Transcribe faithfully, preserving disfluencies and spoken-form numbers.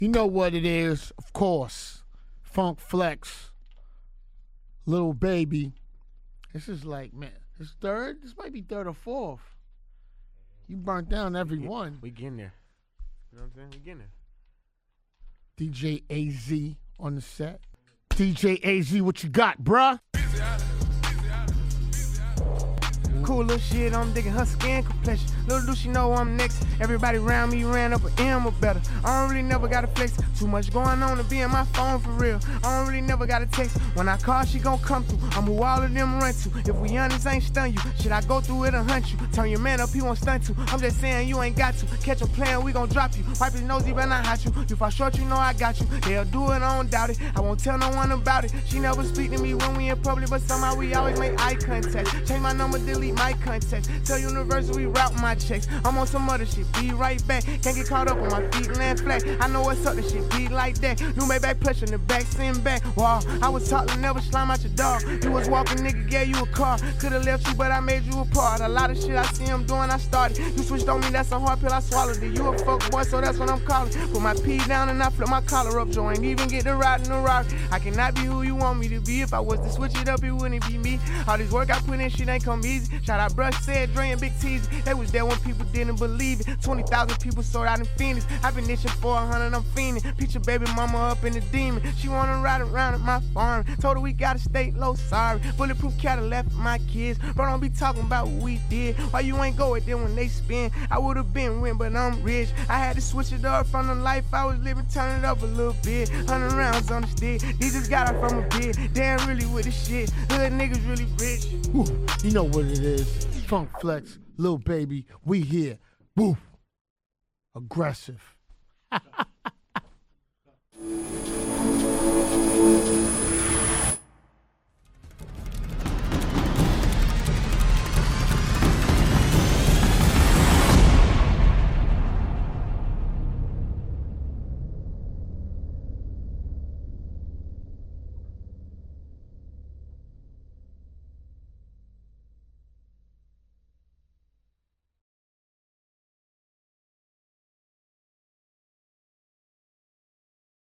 You know what it is, of course. Funk Flex, Lil Baby. This is like, man, this third? This might be third or fourth. You burnt down every we get, one. We getting there. You know what I'm saying? We getting there. D J A Z on the set. D J A Z, what you got, bruh? Cool little shit, I'm digging her skin complexion. Little do she know I'm next. Everybody around me ran up an M or better. I don't really never got a flex. Too much going on to be in my phone for real. I don't really never got a text. When I call, she gon' come through. I'm who all of them run to. If we honest, ain't stun you. Should I go through it and hunt you? Turn your man up, he won't stunt to. I'm just saying you ain't got to. Catch a plan, we gon' drop you. Wipe his nose, he better not hot you. You fall short, you know I got you. They'll do it, I don't doubt it. I won't tell no one about it. She never speak to me when we in public, but somehow we always make eye contact. Change my number, delete my contact. Tell Universal we route my checks. I'm on some other shit, be right back. Can't get caught up on my feet, land flat. I know what's up, this shit be like that. New Maybach pressure in the back, send back. Wow, I was taught to never slime out your dog. You was walking, nigga, gave you a car. Could've left you, but I made you a part. A lot of shit I see him doing, I started. You switched on me, that's a hard pill, I swallowed it. You a fuck boy, so that's what I'm calling. Put my pee down and I flip my collar up. Joe ain't even get to ride in the rock. I cannot be who you want me to be. If I was to switch it up, it wouldn't be me. All this work I put in, shit ain't come easy. Shout out Brush said, Dre and Big T's. They was there when people didn't believe it. twenty thousand people sold out in Phoenix. I've been itching for a hundred, I'm fiending. Picture baby mama up in the demon. She wanna ride around at my farm. Told her we gotta stay low, sorry. Bulletproof Cadillac for my kids. Bro, don't be talking about what we did. Why you ain't go with them when they spin? I would've been win, but I'm rich. I had to switch it up from the life I was living, turn it up a little bit. Hundred rounds on the stick. These just got her from a bit. Damn, really with the shit. Hood niggas really rich. Woo. You know what it is. Funk Flex, Lil Baby, we here. Woo. Aggressive.